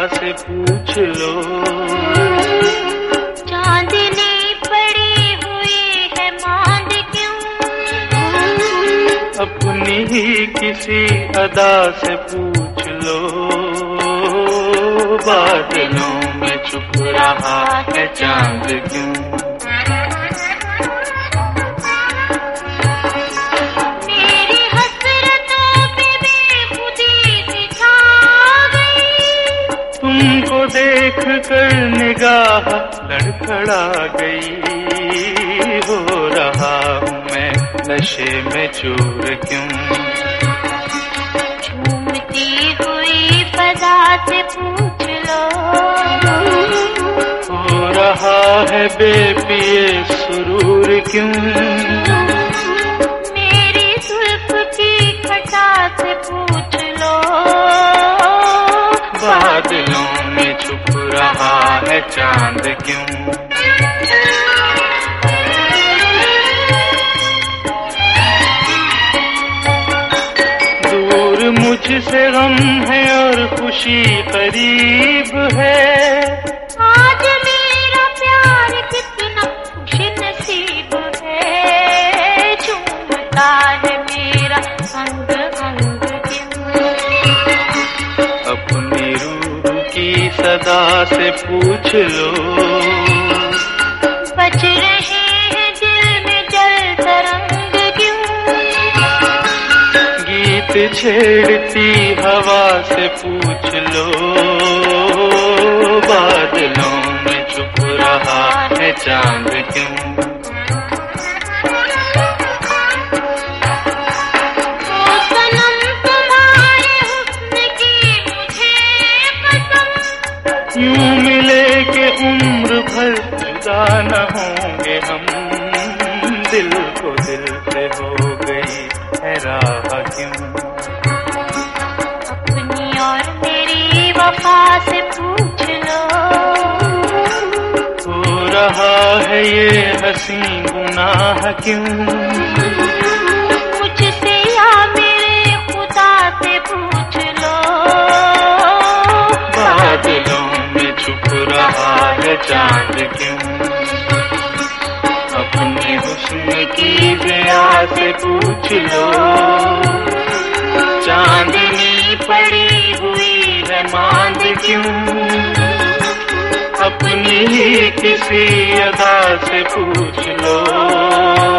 से पूछ लो। चांदनी पड़ी हुई है मांद क्यों, अपनी ही किसी अदा से पूछ लो। बादलों में छुप रहा है चांद क्यों, मेरी हसरतों पे बेखुदी दिखा गई। तुमको देख कर निगाह लड़खड़ा गई। हो रहा हूँ मैं नशे में चूर क्यों, झूमती हुई फजा से पूछ लो। हो रहा है बेपिए सुरूर क्यों, मेरी जुल्फ की खटा से पूछ लो। बादलों में छुप रहा है चांद क्यों। दूर मुझसे गम है और खुशी करीब है। आज मेरा प्यार कितना खुशनसीब है, झूमता है मेरा अंग अंग क्यों। अपनी रूह की सदा से पूछ लो। बज रहे हैं दिल में जल तरंग क्यों, गीत छेड़ती हवा से पूछ लो। बादलों में छुप रहा है चांद क्यों, ओ सनम तुम्हारे हुस्न की मुझे कसम। यूं मिले के उम्र भर जुदा न होंगे हम। दिल को दिल से हो गई है राह क्यों, अपनी और मेरी वफा से पूछ लो। हो रहा है ये हंसी गुनाह क्यों, मुझसे या मेरे खुदा से पूछ लो। बादलों में छुप रहा है चांद क्यों, अपने हुस्न की ज़िया से पूछ लो। चांदनी पड़ी हुई है मांद क्यों, अपनी ही किसी अदा से पूछ लो।